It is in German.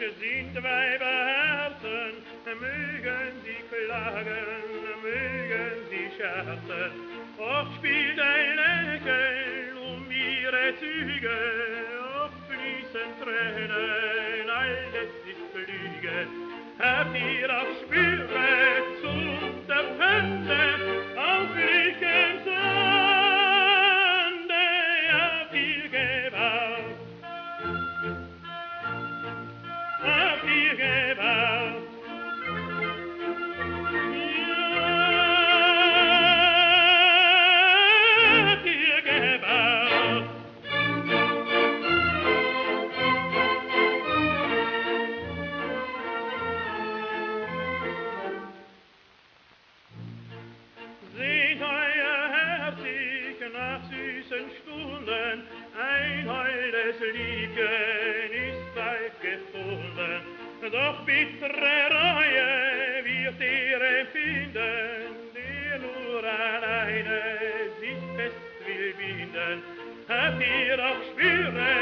sind Weiberherzen, mögen sie klagen, mögen sie scherzen, oft spielt ein Lächeln um ihre Züge, oft fließen Tränen, alles ist Lüge. Habt ihr auch Spüre zum der Pfände auf Lücken Sande, habt ihr gebaut, habt ihr gebaut. Nach süßen Stunden ein holdes Liebchen ist bald gefunden, doch bittere Reue wird er empfinden, der nur alleine sich fest will binden. Habt ihr auch Spüre